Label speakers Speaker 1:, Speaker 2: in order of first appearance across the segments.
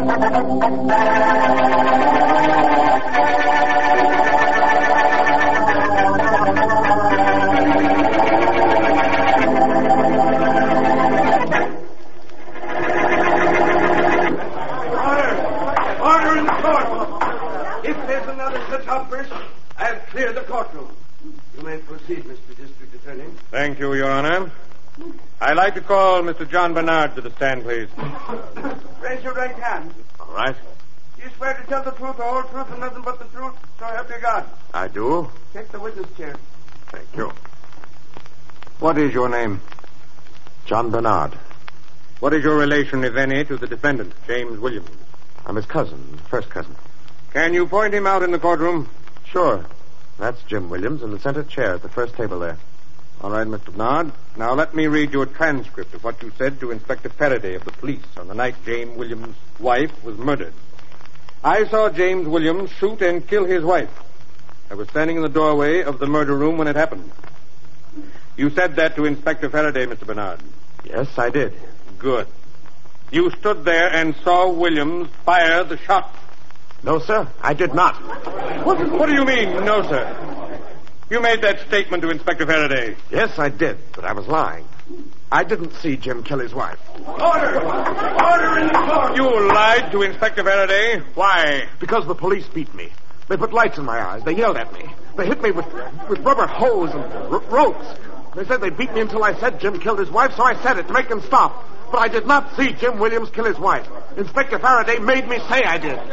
Speaker 1: Order in the court. If there's another such outburst, I'll clear the courtroom. You may proceed, Mr. District Attorney.
Speaker 2: Thank you, Your Honor. I'd like to call Mr. John Bernard to the stand, please.
Speaker 1: Raise your right hand.
Speaker 2: All right.
Speaker 1: Do you swear to tell the truth, the whole truth, and nothing but the truth? So help you God.
Speaker 2: I do.
Speaker 1: Take the witness chair.
Speaker 2: Thank you. What is your name?
Speaker 3: John Bernard.
Speaker 2: What is your relation, if any, to the defendant, James Williams?
Speaker 3: I'm his cousin, first cousin.
Speaker 2: Can you point him out in the courtroom?
Speaker 3: Sure. That's Jim Williams in the center chair at the first table there.
Speaker 2: All right, Mr. Bernard. Now let me read you a transcript of what you said to Inspector Faraday of the police on the night James Williams' wife was murdered. I saw James Williams shoot and kill his wife. I was standing in the doorway of the murder room when it happened. You said that to Inspector Faraday, Mr. Bernard.
Speaker 3: Yes, I did.
Speaker 2: Good. You stood there and saw Williams fire the shot.
Speaker 3: No, sir, I did not.
Speaker 2: What do you mean, no, sir? You made that statement to Inspector Faraday.
Speaker 3: Yes, I did, but I was lying. I didn't see Jim kill his wife.
Speaker 1: Order! Order in the court!
Speaker 2: You lied to Inspector Faraday? Why?
Speaker 3: Because the police beat me. They put lights in my eyes. They yelled at me. They hit me with rubber hose and ropes. They said they'd beat me until I said Jim killed his wife, so I said it to make them stop. But I did not see Jim Williams kill his wife. Inspector Faraday made me say I did.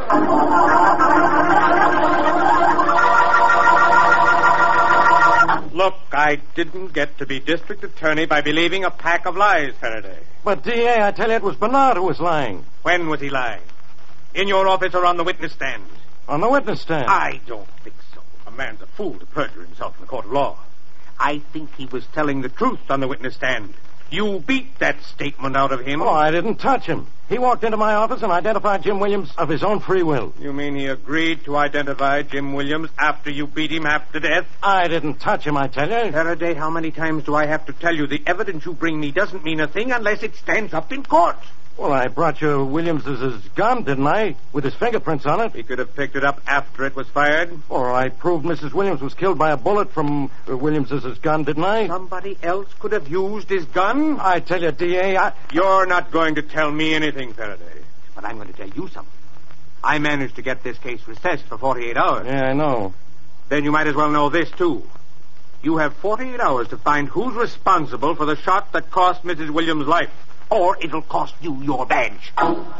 Speaker 2: Look, I didn't get to be district attorney by believing a pack of lies, Faraday.
Speaker 4: But, D.A., I tell you, it was Bernard who was lying.
Speaker 2: When was he lying? In your office or on the witness stand?
Speaker 4: On the witness stand.
Speaker 2: I don't think so. A man's a fool to perjure himself in the court of law. I think he was telling the truth on the witness stand. You beat that statement out of him.
Speaker 4: Oh, I didn't touch him. He walked into my office and identified Jim Williams of his own free will.
Speaker 2: You mean he agreed to identify Jim Williams after you beat him half to death?
Speaker 4: I didn't touch him, I tell you.
Speaker 2: Faraday, how many times do I have to tell you the evidence you bring me doesn't mean a thing unless it stands up in court?
Speaker 4: Well, I brought you Williams' gun, didn't I? With his fingerprints on it.
Speaker 2: He could have picked it up after it was fired.
Speaker 4: Or I proved Mrs. Williams was killed by a bullet from Williams' gun, didn't I?
Speaker 2: Somebody else could have used his gun?
Speaker 4: I tell you, D.A.,
Speaker 2: You're not going to tell me anything, Faraday. But I'm going to tell you something. I managed to get this case recessed for 48 hours.
Speaker 4: Yeah, I know.
Speaker 2: Then you might as well know this, too. You have 48 hours to find who's responsible for the shot that cost Mrs. Williams' life. Or it'll cost you your badge.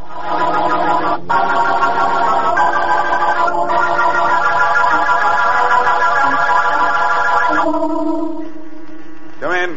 Speaker 5: Come in.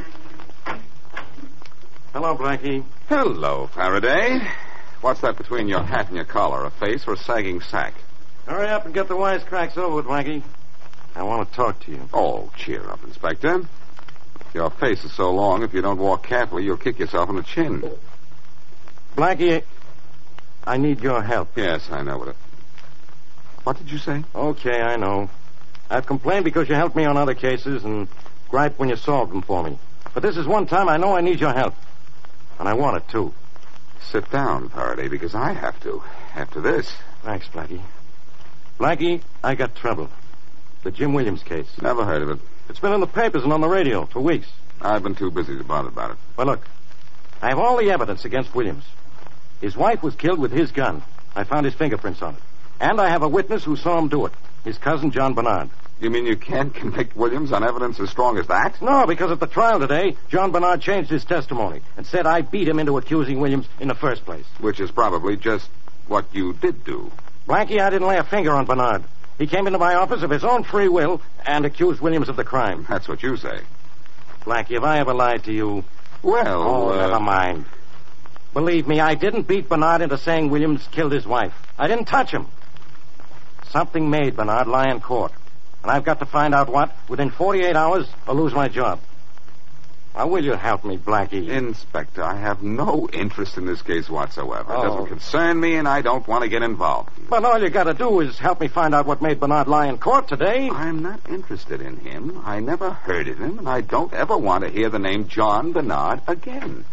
Speaker 4: Hello, Blackie.
Speaker 5: Hello, Faraday. What's that between your hat and your collar? A face or a sagging sack?
Speaker 4: Hurry up and get the wisecracks over with, Blackie. I want to talk to you.
Speaker 5: Oh, cheer up, Inspector. Your face is so long, if you don't walk carefully, you'll kick yourself in the chin.
Speaker 4: Blackie, I need your help.
Speaker 5: Yes, I know it. What did you say?
Speaker 4: Okay, I know. I've complained because you helped me on other cases and griped when you solved them for me. But this is one time I know I need your help. And I want it, too.
Speaker 5: Sit down, Faraday, because I have to. After this.
Speaker 4: Thanks, Blackie. Blackie, I got trouble. The Jim Williams case.
Speaker 5: Never heard of it.
Speaker 4: It's been in the papers and on the radio for weeks.
Speaker 5: I've been too busy to bother about it.
Speaker 4: Well, look. I have all the evidence against Williams. His wife was killed with his gun. I found his fingerprints on it. And I have a witness who saw him do it. His cousin, John Bernard.
Speaker 5: You mean you can't convict Williams on evidence as strong as that?
Speaker 4: No, because at the trial today, John Bernard changed his testimony and said I beat him into accusing Williams in the first place.
Speaker 5: Which is probably just what you did do.
Speaker 4: Blackie, I didn't lay a finger on Bernard. He came into my office of his own free will and accused Williams of the crime.
Speaker 5: That's what you say.
Speaker 4: Blackie, have I ever lied to you?
Speaker 5: Well,
Speaker 4: never mind. Believe me, I didn't beat Bernard into saying Williams killed his wife. I didn't touch him. Something made Bernard lie in court. And I've got to find out what within 48 hours or lose my job. Now, will you help me, Blackie?
Speaker 5: Inspector, I have no interest in this case whatsoever.
Speaker 4: Oh.
Speaker 5: It doesn't concern me, and I don't want to get involved.
Speaker 4: But all you got to do is help me find out what made Bernard lie in court today.
Speaker 5: I'm not interested in him. I never heard of him, and I don't ever want to hear the name John Bernard again.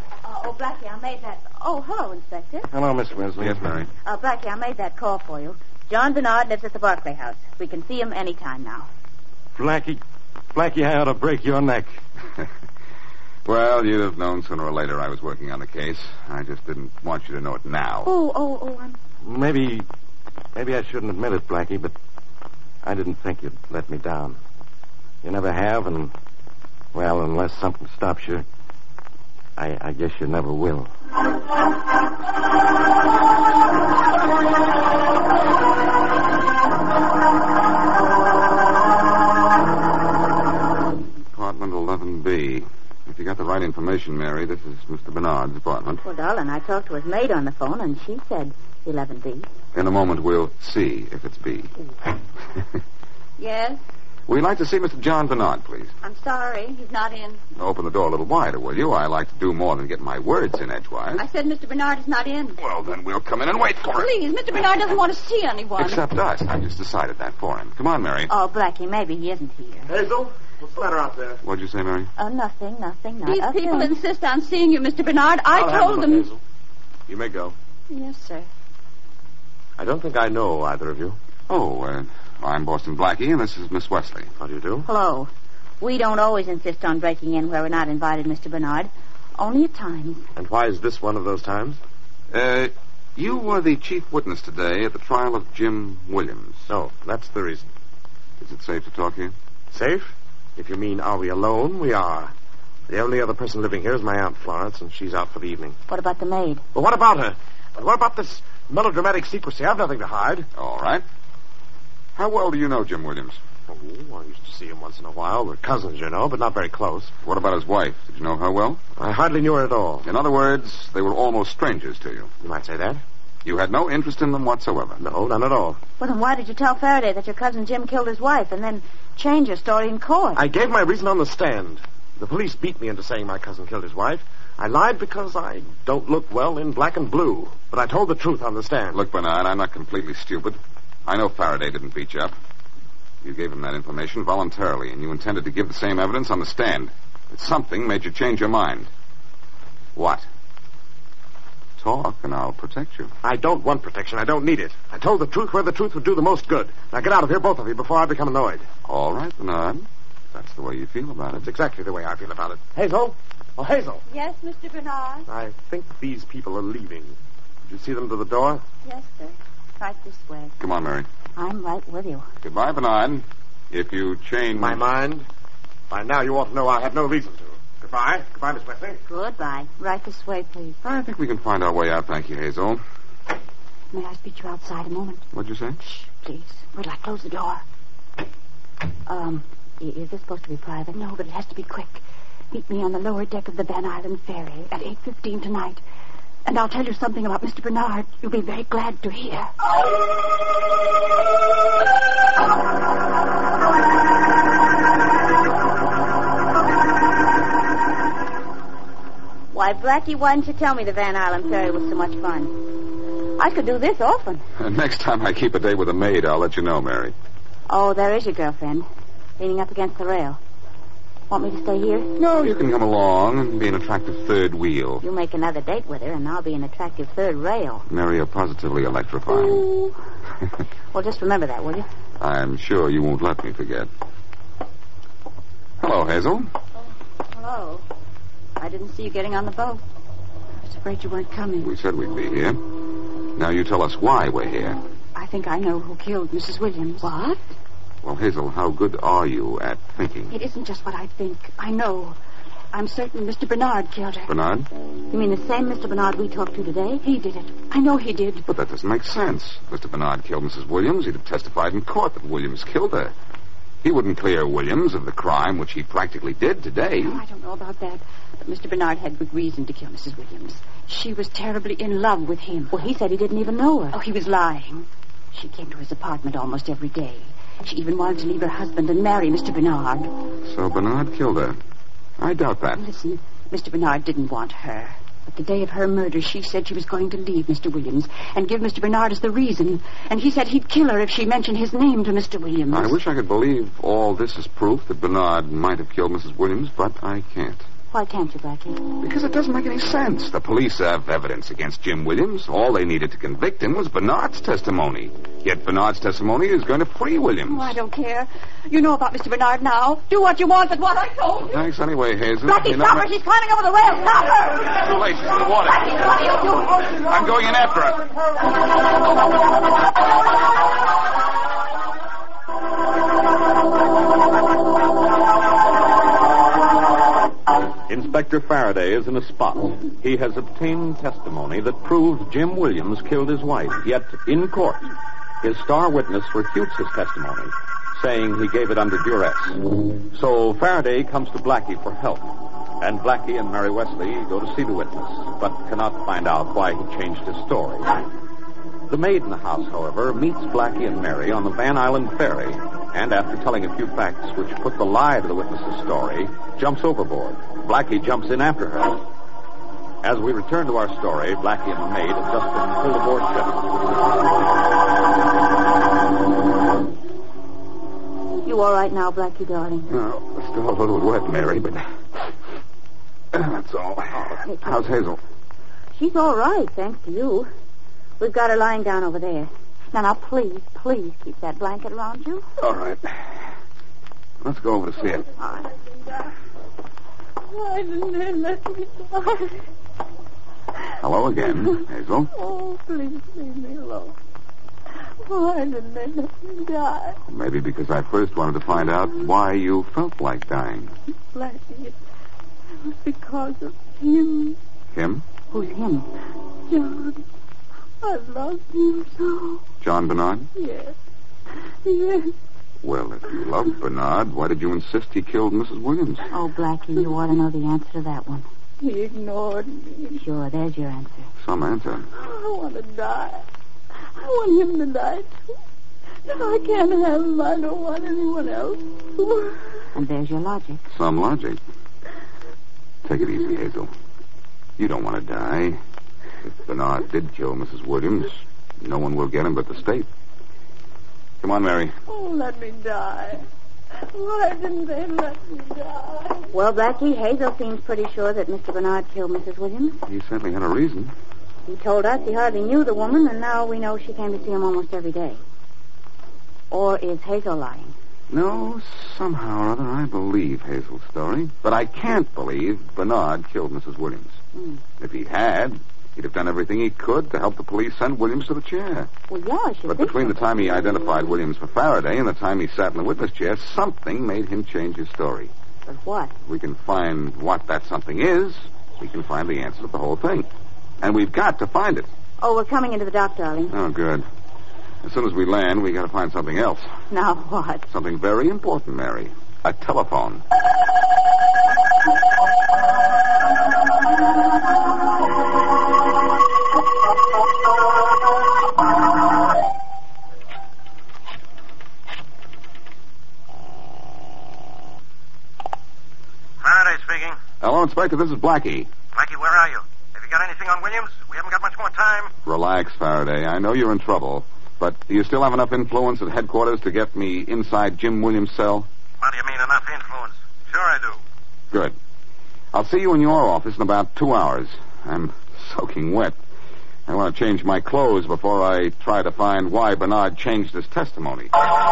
Speaker 6: Oh, Blackie, I made that... Oh, hello, Inspector.
Speaker 4: Hello, Miss Wesley.
Speaker 5: Yes, Mary.
Speaker 6: Blackie, I made that call for you. John Bernard lives at the Barclay House. We can see him any time now.
Speaker 4: Blackie, I ought to break your neck.
Speaker 5: Well, you'd have known sooner or later I was working on the case. I just didn't want you to know it now.
Speaker 6: I'm...
Speaker 4: Maybe I shouldn't admit it, Blackie, but I didn't think you'd let me down. You never have, and, well, unless something stops you, I guess you never will.
Speaker 5: Apartment 11B. If you got the right information, Mary, this is Mr. Bernard's apartment.
Speaker 6: Well, darling, I talked to his maid on the phone, and she said 11B.
Speaker 5: In a moment, we'll see if it's B.
Speaker 6: Yes?
Speaker 5: We'd like to see Mr. John Bernard, please.
Speaker 6: I'm sorry. He's not in.
Speaker 5: Open the door a little wider, will you? I like to do more than get my words in edgewise.
Speaker 6: I said Mr. Bernard is not in.
Speaker 5: Well, then we'll come in and wait for him.
Speaker 6: Please, Mr. Bernard doesn't want to see anyone.
Speaker 5: Except us. I just decided that for him. Come on, Mary.
Speaker 6: Oh, Blackie, maybe he isn't here.
Speaker 3: Hazel, what's the matter out there?
Speaker 5: What'd you say, Mary?
Speaker 6: Oh, nothing. Not
Speaker 7: These
Speaker 6: a
Speaker 7: people
Speaker 6: thing.
Speaker 7: insist on seeing you, Mr. Bernard. I
Speaker 3: I'll
Speaker 7: told
Speaker 3: handle
Speaker 7: them.
Speaker 3: it, Hazel. You may go.
Speaker 7: Yes, sir.
Speaker 3: I don't think I know either of you.
Speaker 5: Oh, I'm Boston Blackie, and this is Miss Wesley.
Speaker 3: How do you do?
Speaker 6: Hello. We don't always insist on breaking in where we're not invited, Mr. Bernard. Only at times.
Speaker 3: And why is this one of those times?
Speaker 5: You were the chief witness today at the trial of Jim Williams.
Speaker 3: No, that's the reason.
Speaker 5: Is it safe to talk here?
Speaker 3: Safe? If you mean, are we alone? We are. The only other person living here is my Aunt Florence, and she's out for the evening.
Speaker 6: What about the maid?
Speaker 3: Well, what about her? And what about this melodramatic secrecy? I've nothing to hide.
Speaker 5: All right. How well do you know Jim Williams?
Speaker 3: Oh, I used to see him once in a while. We're cousins, you know, but not very close.
Speaker 5: What about his wife? Did you know her well?
Speaker 3: I hardly knew her at all.
Speaker 5: In other words, they were almost strangers to you.
Speaker 3: You might say that.
Speaker 5: You had no interest in them whatsoever.
Speaker 3: No, none at all.
Speaker 6: Well, then why did you tell Faraday that your cousin Jim killed his wife and then change your story in court?
Speaker 3: I gave my reason on the stand. The police beat me into saying my cousin killed his wife. I lied because I don't look well in black and blue. But I told the truth on the stand.
Speaker 5: Look, Bernard, I'm not completely stupid. I know Faraday didn't beat you up. You gave him that information voluntarily, and you intended to give the same evidence on the stand. But something made you change your mind. What? Talk, and I'll protect you.
Speaker 3: I don't want protection. I don't need it. I told the truth where the truth would do the most good. Now get out of here, both of you, before I become annoyed.
Speaker 5: All right, Bernard. That's the way you feel about it.
Speaker 3: That's exactly the way I feel about it. Hazel? Oh, Hazel.
Speaker 7: Yes, Mr. Bernard.
Speaker 3: I think these people are leaving. Did you see them to the door?
Speaker 6: Yes, sir. Right this way.
Speaker 5: Come on, Mary.
Speaker 6: I'm right with you.
Speaker 5: Goodbye, Bernard. If you change...
Speaker 3: My mind? By now you ought to know I have no reason to. Goodbye. Goodbye, Miss Wesley.
Speaker 6: Goodbye. Right this way, please.
Speaker 5: I think we can find our way out, thank you, Hazel.
Speaker 6: May I speak to you outside a moment?
Speaker 5: What'd you say?
Speaker 6: Shh, please. Wait till I close the door. Is this supposed to be private? No, but it has to be quick. Meet me on the lower deck of the Van Island ferry at 8:15 tonight. And I'll tell you something about Mr. Bernard you'll be very glad to hear. Why, Blackie, why didn't you tell me the Van Island ferry was so much fun? I could do this often.
Speaker 5: Next time I keep a day with a maid, I'll let you know, Mary.
Speaker 6: Oh, there is your girlfriend, leaning up against the rail. Want me to stay here?
Speaker 5: No, you can come along and be an attractive third wheel.
Speaker 6: You make another date with her, and I'll be an attractive third rail.
Speaker 5: Mary, you're positively electrifying.
Speaker 6: Ooh. Well, just remember that, will you?
Speaker 5: I'm sure you won't let me forget. Hello, Hazel.
Speaker 7: Hello. I didn't see you getting on the boat. I was afraid you weren't coming.
Speaker 5: We said we'd be here. Now you tell us why we're here.
Speaker 7: I think I know who killed Mrs. Williams.
Speaker 6: What?
Speaker 5: Well, Hazel, how good are you at thinking?
Speaker 7: It isn't just what I think. I know. I'm certain Mr. Bernard killed her.
Speaker 5: Bernard?
Speaker 6: You mean the same Mr. Bernard we talked to today?
Speaker 7: He did it. I know he did.
Speaker 5: But that doesn't make sense. Mr. Bernard killed Mrs. Williams. He'd have testified in court that Williams killed her. He wouldn't clear Williams of the crime which he practically did today.
Speaker 7: Oh, I don't know about that. But Mr. Bernard had good reason to kill Mrs. Williams. She was terribly in love with him.
Speaker 6: Well, he said he didn't even know her.
Speaker 7: Oh, he was lying. She came to his apartment almost every day. She even wanted to leave her husband and marry Mr. Bernard.
Speaker 5: So Bernard killed her. I doubt that.
Speaker 7: Listen, Mr. Bernard didn't want her. But the day of her murder, she said she was going to leave Mr. Williams and give Mr. Bernard as the reason. And he said he'd kill her if she mentioned his name to Mr. Williams.
Speaker 5: I wish I could believe all this is proof that Bernard might have killed Mrs. Williams, but I can't.
Speaker 6: Why can't you, Blackie?
Speaker 5: Because it doesn't make any sense. The police have evidence against Jim Williams. All they needed to convict him was Bernard's testimony. Yet Bernard's testimony is going to free Williams.
Speaker 6: Oh, I don't care. You know about Mr. Bernard now. Do what you want, but what I told you.
Speaker 5: Thanks anyway, Hazel.
Speaker 6: Blackie, stop her. She's climbing over the rail. Stop her.
Speaker 5: It's too late. She's in the water.
Speaker 6: Blackie, what are you doing?
Speaker 5: I'm going in after her.
Speaker 2: Inspector Faraday is in a spot. He has obtained testimony that proves Jim Williams killed his wife. Yet, in court, his star witness refutes his testimony, saying he gave it under duress. So Faraday comes to Blackie for help. And Blackie and Mary Wesley go to see the witness, but cannot find out why he changed his story. The maid in the house, however, meets Blackie and Mary on the Van Island ferry, and after telling a few facts which put the lie to the witness's story, jumps overboard. Blackie jumps in after her. As we return to our story, Blackie and the maid have just been pulled aboard ship.
Speaker 6: You all right now, Blackie, darling?
Speaker 5: No, still a little wet, Mary, but that's all. How's Hazel?
Speaker 6: She's all right, thanks to you. We've got her lying down over there. Now, please keep that blanket around you.
Speaker 5: All right. Let's go over to see it.
Speaker 6: Why didn't they let me die?
Speaker 5: Hello again, Hazel.
Speaker 6: Oh, please leave me alone. Why didn't they let me die?
Speaker 5: Maybe because I first wanted to find out why you felt like dying.
Speaker 6: Blackie, it was because of him.
Speaker 5: Him?
Speaker 6: Who's him? John. I've lost him so.
Speaker 5: John Bernard?
Speaker 6: Yes.
Speaker 5: Well, if you loved Bernard, why did you insist he killed Mrs. Williams?
Speaker 6: Oh, Blackie, you ought to know the answer to that one. He ignored me. Sure, there's your answer.
Speaker 5: Some answer.
Speaker 6: I want to die. I want him to die, too. If I can't have him, I don't want anyone else. And there's your logic.
Speaker 5: Some logic. Take it easy, Hazel. You don't want to die. If Bernard did kill Mrs. Williams, no one will get him but the state. Come on, Mary.
Speaker 6: Oh, let me die. Why didn't they let me die? Well, Blackie, Hazel seems pretty sure that Mr. Bernard killed Mrs. Williams.
Speaker 5: He certainly had a reason.
Speaker 6: He told us he hardly knew the woman, and now we know she came to see him almost every day. Or is Hazel lying?
Speaker 5: No, somehow or other I believe Hazel's story. But I can't believe Bernard killed Mrs. Williams. If he had, he'd have done everything he could to help the police send Williams to the chair.
Speaker 6: Well, yeah, I should
Speaker 5: But
Speaker 6: think
Speaker 5: between
Speaker 6: so.
Speaker 5: the time he identified Williams for Faraday and the time he sat in the witness chair, something made him change his story.
Speaker 6: But what?
Speaker 5: If we can find what that something is, we can find the answer to the whole thing. And we've got to find it.
Speaker 6: Oh, we're coming into the dock, darling.
Speaker 5: Oh, good. As soon as we land, we got to find something else.
Speaker 6: Now what?
Speaker 5: Something very important, Mary. A telephone.
Speaker 4: Faraday speaking.
Speaker 5: Hello, Inspector. This is Blackie.
Speaker 4: Blackie, where are you? Have you got anything on Williams? We haven't got much more time.
Speaker 5: Relax, Faraday. I know you're in trouble. But do you still have enough influence at headquarters to get me inside Jim Williams' cell?
Speaker 4: What do you mean, enough influence? Sure I do.
Speaker 5: Good. I'll see you in your office in about 2 hours. I'm soaking wet. I want to change my clothes before I try to find why Bernard changed his testimony.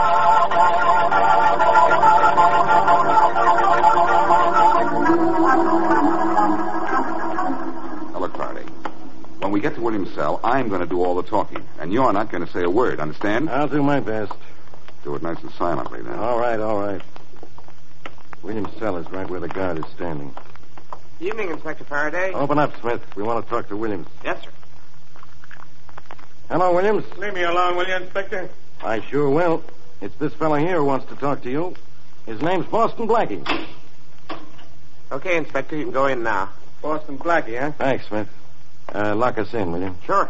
Speaker 5: Now, look, Faraday. When we get to Williams' cell, I'm going to do all the talking. And you're not going to say a word, understand?
Speaker 4: I'll do my best.
Speaker 5: Do it nice and silently, then.
Speaker 4: All right. Williams' cell is right where the guard is standing.
Speaker 3: Evening, Inspector Faraday.
Speaker 4: Open up, Smith. We want to talk to Williams.
Speaker 3: Yes, sir.
Speaker 4: Hello, Williams.
Speaker 2: Leave me alone, will you, Inspector?
Speaker 4: I sure will. It's this fella here who wants to talk to you. His name's Boston Blackie.
Speaker 3: Okay, Inspector, you can go in now.
Speaker 2: Boston Blackie, huh?
Speaker 4: Thanks, Smith. Lock us in, will you?
Speaker 3: Sure.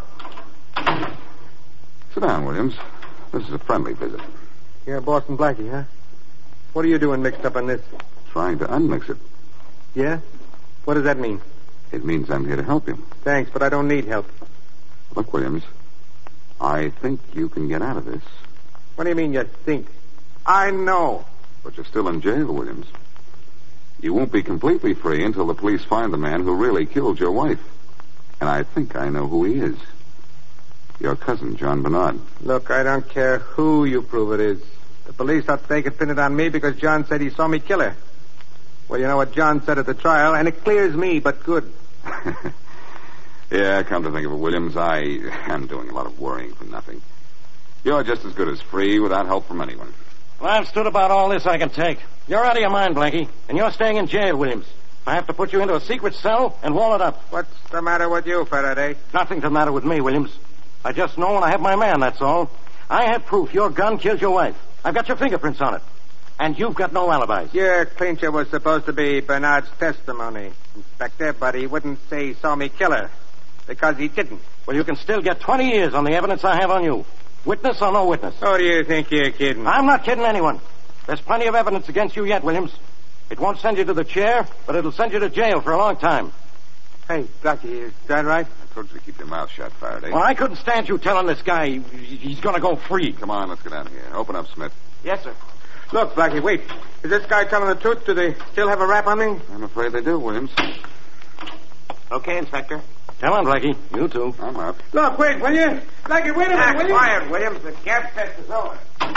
Speaker 5: Sit down, Williams. This is a friendly visit.
Speaker 2: You're Boston Blackie, huh? What are you doing mixed up in this?
Speaker 5: Trying to unmix it.
Speaker 2: Yeah? What does that mean?
Speaker 5: It means I'm here to help you.
Speaker 2: Thanks, but I don't need help.
Speaker 5: Look, Williams, I think you can get out of this.
Speaker 2: What do you mean you think? I know.
Speaker 5: But you're still in jail, Williams. You won't be completely free until the police find the man who really killed your wife. And I think I know who he is. Your cousin, John Bernard.
Speaker 2: Look, I don't care who you prove it is. The police thought they could pin it on me because John said he saw me kill her. Well, you know what John said at the trial, and it clears me, but good.
Speaker 5: Yeah, come to think of it, Williams, I am doing a lot of worrying for nothing. You're just as good as free without help from anyone.
Speaker 4: Well, I've stood about all this I can take. You're out of your mind, Blackie, and you're staying in jail, Williams. I have to put you into a secret cell and wall it up.
Speaker 2: What's the matter with you, Faraday?
Speaker 4: Nothing's the matter with me, Williams. I just know when I have my man, that's all. I have proof your gun killed your wife. I've got your fingerprints on it. And you've got no alibis.
Speaker 2: Your clincher was supposed to be Bernard's testimony, Inspector, but he wouldn't say he saw me kill her. Because he didn't.
Speaker 4: Well, you can still get 20 years on the evidence I have on you. Witness or no witness.
Speaker 2: Oh, do you think you're kidding?
Speaker 4: I'm not kidding anyone. There's plenty of evidence against you yet, Williams. It won't send you to the chair, but it'll send you to jail for a long time.
Speaker 2: Hey, Blackie, is that right?
Speaker 5: I told you to keep your mouth shut, Faraday.
Speaker 4: Well, I couldn't stand you telling this guy he's going to go free.
Speaker 5: Come on, let's get out of here. Open up, Smith.
Speaker 2: Yes, sir. Look, Blackie, wait. Is this guy telling the truth? Do they still have a rap on me?
Speaker 5: I'm afraid they do, Williams.
Speaker 1: Okay, Inspector.
Speaker 4: Come on, Blackie. You too.
Speaker 5: I'm out.
Speaker 2: Look, wait, will you? Blackie, wait a minute, will you?
Speaker 1: Quiet, Williams. The gas test is over.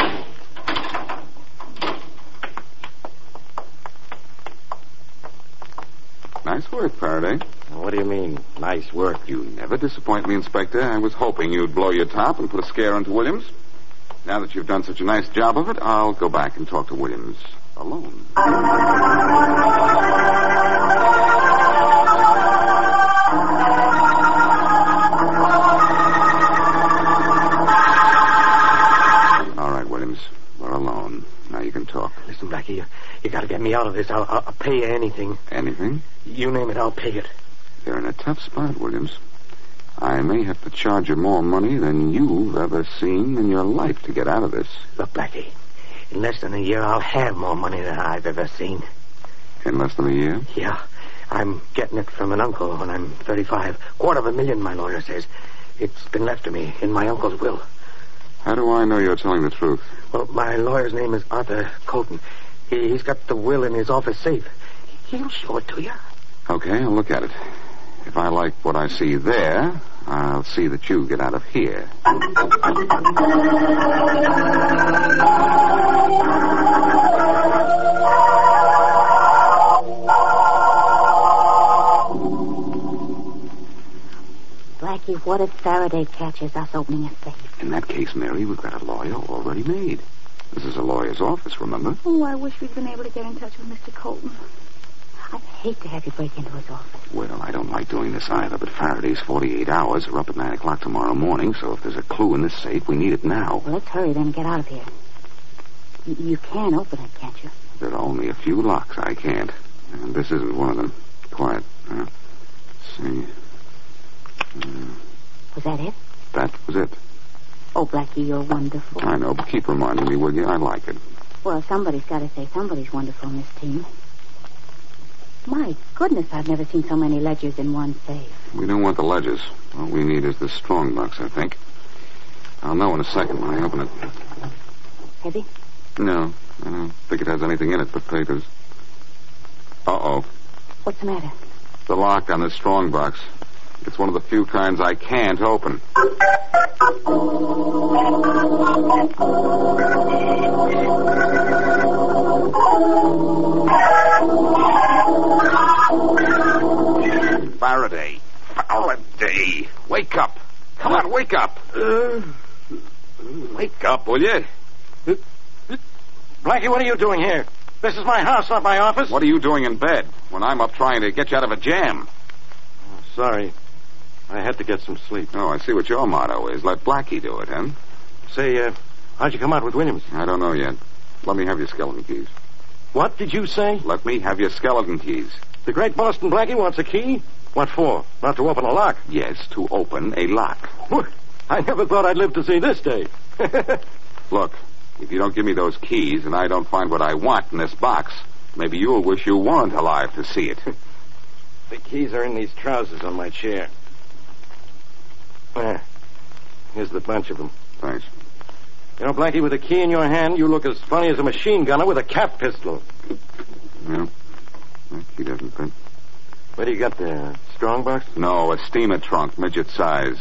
Speaker 5: Nice work, Faraday.
Speaker 4: What do you mean, nice work?
Speaker 5: You never disappoint me, Inspector. I was hoping you'd blow your top and put a scare into Williams. Now that you've done such a nice job of it, I'll go back and talk to Williams alone. All right, Williams. We're alone. Now you can talk.
Speaker 1: Listen, Blackie, you got to get me out of this. I'll pay you anything.
Speaker 5: Anything?
Speaker 1: You name it, I'll pay it.
Speaker 5: You're in a tough spot, Williams. I may have to charge you more money than you've ever seen in your life to get out of this.
Speaker 1: Look, Blackie, in less than a year, I'll have more money than I've ever seen.
Speaker 5: In less than a year?
Speaker 1: Yeah. I'm getting it from an uncle when I'm 35. $250,000, my lawyer says. It's been left to me in my uncle's will.
Speaker 5: How do I know you're telling the truth?
Speaker 1: Well, my lawyer's name is Arthur Colton. He's got the will in his office safe. He'll show it to you.
Speaker 5: Okay, I'll look at it. If I like what I see there, I'll see that you get out of here.
Speaker 6: Blackie, what if Faraday catches us opening a safe?
Speaker 5: In that case, Mary, we've got a lawyer already made. This is a lawyer's office, remember?
Speaker 6: Oh, I wish we'd been able to get in touch with Mr. Colton. I'd hate to have you break into his office.
Speaker 5: Well, I don't like doing this either, but Faraday's 48 hours are up at 9 o'clock tomorrow morning, so if there's a clue in this safe, we need it now.
Speaker 6: Well, let's hurry then and get out of here. You can open it, can't you?
Speaker 5: There are only a few locks I can't, and this isn't one of them. Quiet. Let's see.
Speaker 6: Was that it?
Speaker 5: That was it.
Speaker 6: Oh, Blackie, you're wonderful.
Speaker 5: I know, but keep reminding me, will you? I like it.
Speaker 6: Well, somebody's got to say somebody's wonderful in this team. My goodness, I've never seen so many ledgers in one safe.
Speaker 5: We don't want the ledgers. All we need is the strong box, I think. I'll know in a second when I open it.
Speaker 6: Heavy?
Speaker 5: No, I don't think it has anything in it but papers. Uh-oh.
Speaker 6: What's the matter?
Speaker 5: The lock on this strong box. It's one of the few kinds I can't open. Faraday. Faraday. Wake up. Come on, wake up. Wake up, will you?
Speaker 4: Blackie, what are you doing here? This is my house, not my office.
Speaker 5: What are you doing in bed when I'm up trying to get you out of a jam?
Speaker 4: Oh, sorry. I had to get some sleep.
Speaker 5: Oh, I see what your motto is. Let Blackie do it, huh?
Speaker 4: Say, how'd you come out with Williams?
Speaker 5: I don't know yet. Let me have your skeleton keys.
Speaker 4: What did you say?
Speaker 5: Let me have your skeleton keys.
Speaker 4: The great Boston Blackie wants a key? What for? Not to open a lock?
Speaker 5: Yes, to open a lock.
Speaker 4: I never thought I'd live to see this day.
Speaker 5: Look, if you don't give me those keys and I don't find what I want in this box, maybe you'll wish you weren't alive to see it.
Speaker 4: The keys are in these trousers on my chair. Here's the bunch of them.
Speaker 5: Thanks.
Speaker 4: You know, Blackie, with a key in your hand, you look as funny as a machine gunner with a cap pistol.
Speaker 5: Yeah.
Speaker 4: Yeah.
Speaker 5: Well, if you don't give me those keys and I don't find what I want in this box, maybe you'll wish you weren't alive to see it.
Speaker 4: The keys are in these trousers on my chair. You know, Blackie, with a key in your hand, you look as funny as a machine gunner with a cap pistol.
Speaker 5: That key doesn't fit.
Speaker 4: What do you got there? Strongbox?
Speaker 5: No, a steamer trunk, midget size.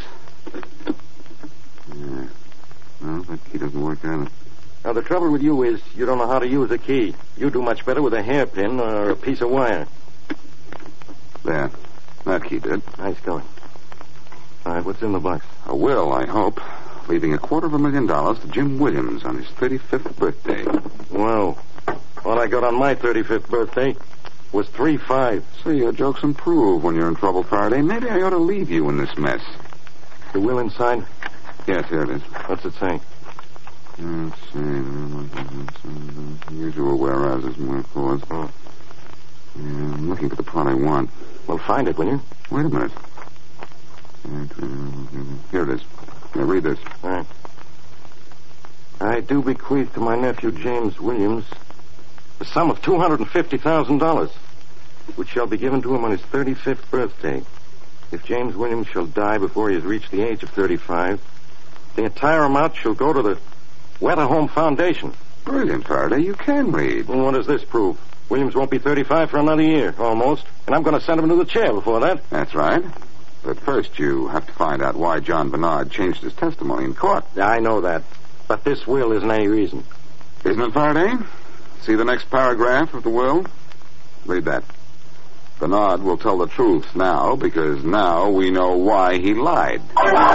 Speaker 5: Yeah. Well, that key doesn't work either.
Speaker 4: Now, the trouble with you is you don't know how to use a key. You do much better with a hairpin or a piece of wire.
Speaker 5: There. That key did.
Speaker 4: Nice going. All right, what's in the box?
Speaker 5: A will, I hope, leaving $250,000 to Jim Williams on his 35th birthday.
Speaker 4: Well, all I got on my 35th birthday was 3-5.
Speaker 5: See, your jokes improve when you're in trouble, Faraday. Maybe I ought to leave you in this mess.
Speaker 4: The will inside?
Speaker 5: Yes, here it is.
Speaker 4: What's it say?
Speaker 5: Let's see. Usual whereases and wherefores.
Speaker 4: Oh.
Speaker 5: Yeah, I'm looking for the part I want.
Speaker 4: Well, find it, will you?
Speaker 5: Wait a minute. Here it is. Now, read this.
Speaker 4: All right. I do bequeath to my nephew, James Williams, the sum of $250,000, which shall be given to him on his 35th birthday. If James Williams shall die before he has reached the age of 35, the entire amount shall go to the Wetter Home Foundation.
Speaker 5: Brilliant, Faraday. You can read.
Speaker 4: Well, what does this prove? Williams won't be 35 for another year, almost, and I'm going to send him to the chair before that.
Speaker 5: That's right. But first you have to find out why John Bernard changed his testimony in court.
Speaker 4: I know that, but this will isn't any reason.
Speaker 5: Isn't it, Faraday? See the next paragraph of the will? Read that. Bernard will tell the truth now, because now we know why he lied.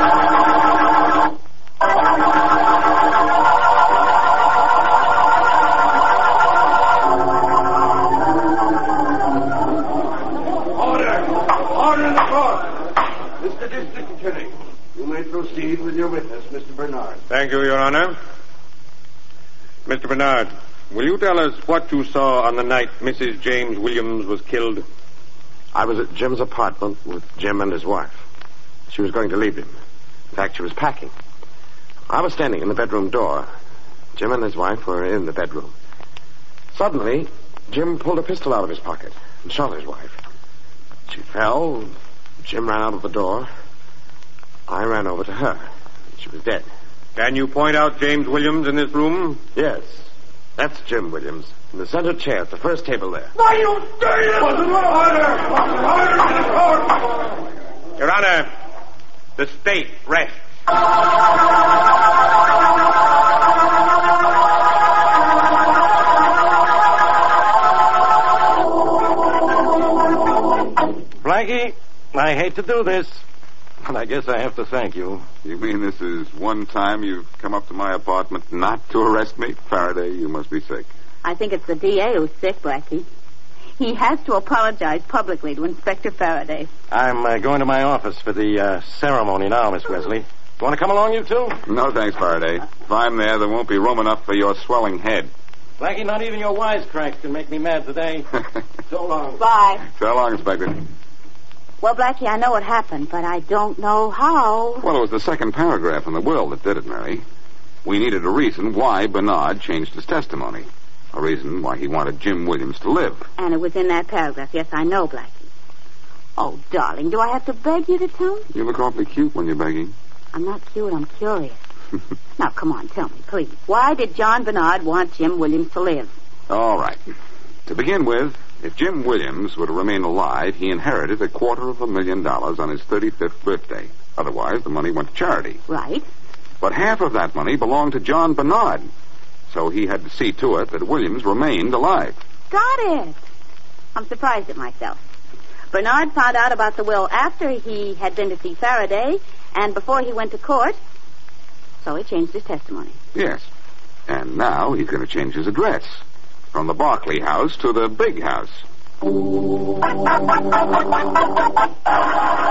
Speaker 1: Order in the court. Mr. District Attorney, you may proceed with your witness, Mr. Bernard.
Speaker 2: Thank you, Your Honor. Mr. Bernard, will you tell us what you saw on the night Mrs. James Williams was killed?
Speaker 3: I was at Jim's apartment with Jim and his wife. She was going to leave him. In fact, she was packing. I was standing in the bedroom door. Jim and his wife were in the bedroom. Suddenly, Jim pulled a pistol out of his pocket and shot his wife. She fell. Jim ran out of the door. I ran over to her. She was dead.
Speaker 2: Can you point out James Williams in this room?
Speaker 3: Yes. That's Jim Williams. In the center chair at the first table there.
Speaker 1: Why, you dirty little order! Order in the court!
Speaker 2: Your Honor, the state rests.
Speaker 4: Blackie, I hate to do this, but I guess I have to thank you.
Speaker 5: You mean this is one time you've come up to my apartment not to arrest me? Faraday, you must be sick.
Speaker 7: I think it's the DA who's sick, Blackie. He has to apologize publicly to Inspector Faraday.
Speaker 4: I'm going to my office for the ceremony now, Miss Wesley. You want to come along, you two?
Speaker 5: No, thanks, Faraday. If I'm there won't be room enough for your swelling head.
Speaker 4: Blackie, not even your wisecracks can make me mad today. So long.
Speaker 7: Bye.
Speaker 5: So long, Inspector.
Speaker 7: Well, Blackie, I know what happened, but I don't know how.
Speaker 5: Well, it was the second paragraph in the will that did it, Mary. We needed a reason why Bernard changed his testimony. A reason why he wanted Jim Williams to live.
Speaker 7: And it was in that paragraph. Yes, I know, Blackie. Oh, darling, do I have to beg you to tell me?
Speaker 5: You look awfully cute when you're begging.
Speaker 7: I'm not cute, I'm curious. Now, come on, tell me, please. Why did John Bernard want Jim Williams to live?
Speaker 5: All right. To begin with, if Jim Williams were to remain alive, he inherited $250,000 on his 35th birthday. Otherwise, the money went to charity.
Speaker 7: Right.
Speaker 5: But half of that money belonged to John Bernard. So he had to see to it that Williams remained alive.
Speaker 7: Got it. I'm surprised at myself. Bernard found out about the will after he had been to see Faraday and before he went to court. So he changed his testimony.
Speaker 5: Yes. And now he's going to change his address. From the Barclay house to the big house.